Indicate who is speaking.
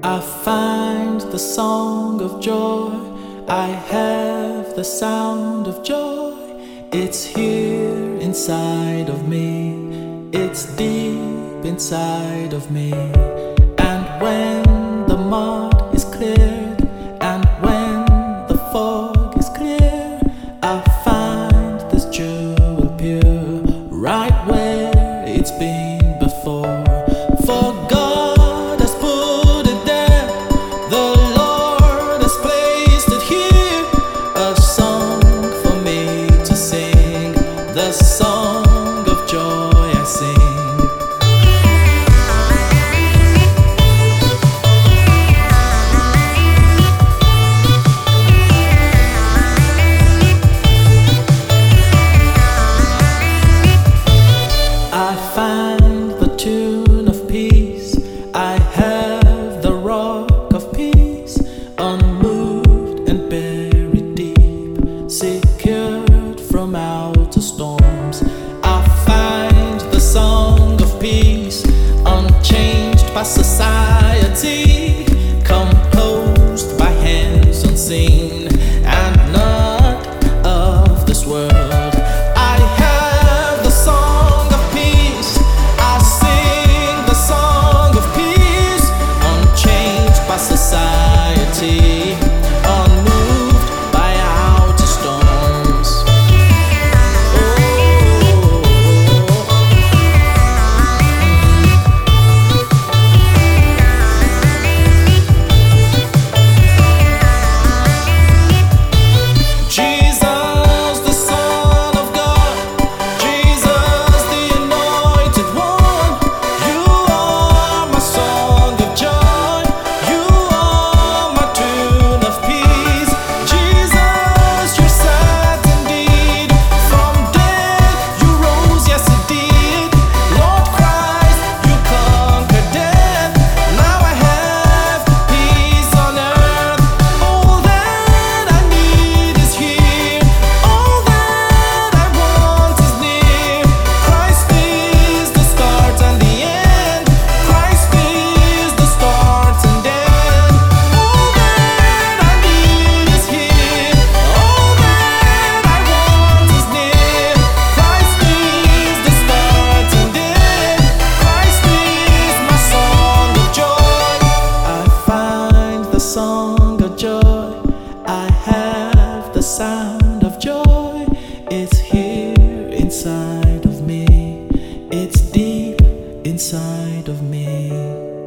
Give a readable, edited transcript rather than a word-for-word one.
Speaker 1: I find the song of joy. I have the sound of joy. It's here inside of me. It's deep inside of me. And when the mud is cleared, and when the fog is clear, I find this jewel pure, right where it's been before. For God has put it there, the Lord has placed it here, a song for me to sing, the song of joy I sing. I find the tune of peace. I have the rock of peace, unmoved and buried deep, secured from outer storms. I find the song of peace, unchanged by society, composed by hands unseen and not of this world. Society, unmoved by outer storms. Jesus, the Son of God, Jesus, the Anointed One, you are my song of joy. Song of joy, I have the sound of joy. It's here inside of me. It's deep inside of me.